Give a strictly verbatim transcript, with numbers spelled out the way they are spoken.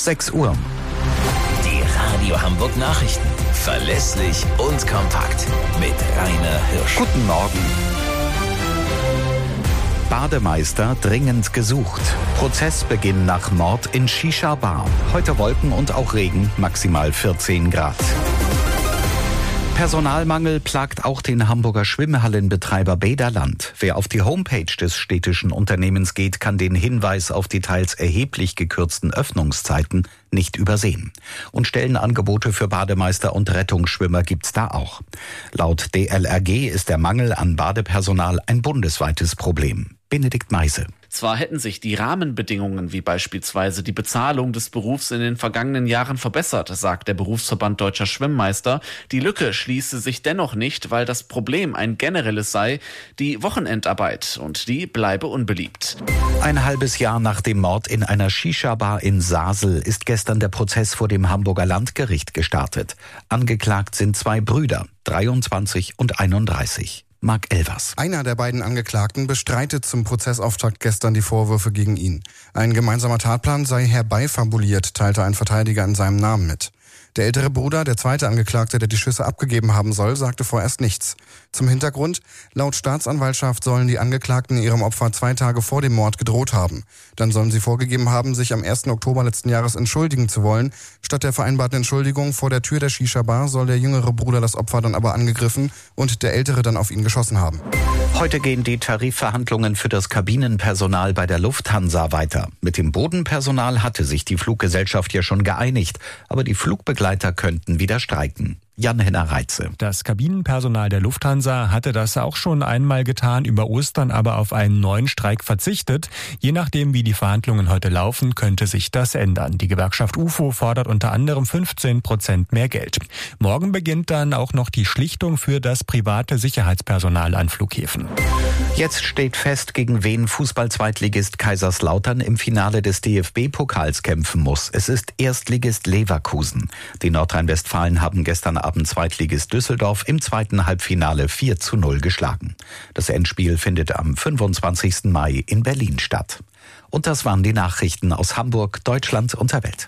sechs Uhr. Die Radio Hamburg Nachrichten. Verlässlich und kompakt. Mit Rainer Hirsch. Guten Morgen. Bademeister dringend gesucht. Prozessbeginn nach Mord in Shisha-Bar. Heute Wolken und auch Regen, maximal vierzehn Grad. Personalmangel plagt auch den Hamburger Schwimmhallenbetreiber Bäderland. Wer auf die Homepage des städtischen Unternehmens geht, kann den Hinweis auf die teils erheblich gekürzten Öffnungszeiten nicht übersehen. Und Stellenangebote für Bademeister und Rettungsschwimmer gibt's da auch. Laut D L R G ist der Mangel an Badepersonal ein bundesweites Problem. Benedikt Meise. Zwar hätten sich die Rahmenbedingungen wie beispielsweise die Bezahlung des Berufs in den vergangenen Jahren verbessert, sagt der Berufsverband Deutscher Schwimmmeister. Die Lücke schließe sich dennoch nicht, weil das Problem ein generelles sei, die Wochenendarbeit, und die bleibe unbeliebt. Ein halbes Jahr nach dem Mord in einer Shisha-Bar in Sasel ist gestern der Prozess vor dem Hamburger Landgericht gestartet. Angeklagt sind zwei Brüder, dreiundzwanzig und einunddreißig. Marc Elvers. Einer der beiden Angeklagten bestreitet zum Prozessauftakt gestern die Vorwürfe gegen ihn. Ein gemeinsamer Tatplan sei herbeifabuliert, teilte ein Verteidiger in seinem Namen mit. Der ältere Bruder, der zweite Angeklagte, der die Schüsse abgegeben haben soll, sagte vorerst nichts. Zum Hintergrund: Laut Staatsanwaltschaft sollen die Angeklagten ihrem Opfer zwei Tage vor dem Mord gedroht haben. Dann sollen sie vorgegeben haben, sich am ersten Oktober letzten Jahres entschuldigen zu wollen. Statt der vereinbarten Entschuldigung vor der Tür der Shisha-Bar soll der jüngere Bruder das Opfer dann aber angegriffen und der ältere dann auf ihn geschossen haben. Heute gehen die Tarifverhandlungen für das Kabinenpersonal bei der Lufthansa weiter. Mit dem Bodenpersonal hatte sich die Fluggesellschaft ja schon geeinigt, aber die Flugbegleiter könnten wieder streiken. Jan-Henner Reitze. Das Kabinenpersonal der Lufthansa hatte das auch schon einmal getan, über Ostern aber auf einen neuen Streik verzichtet. Je nachdem, wie die Verhandlungen heute laufen, könnte sich das ändern. Die Gewerkschaft U F O fordert unter anderem fünfzehn Prozent mehr Geld. Morgen beginnt dann auch noch die Schlichtung für das private Sicherheitspersonal an Flughäfen. Jetzt steht fest, gegen wen Fußball-Zweitligist Kaiserslautern im Finale des D F B-Pokals kämpfen muss. Es ist Erstligist Leverkusen. Die Nordrhein-Westfalen haben gestern Abend Zweitligist Düsseldorf im zweiten Halbfinale vier zu null geschlagen. Das Endspiel findet am fünfundzwanzigsten Mai in Berlin statt. Und das waren die Nachrichten aus Hamburg, Deutschland und der Welt.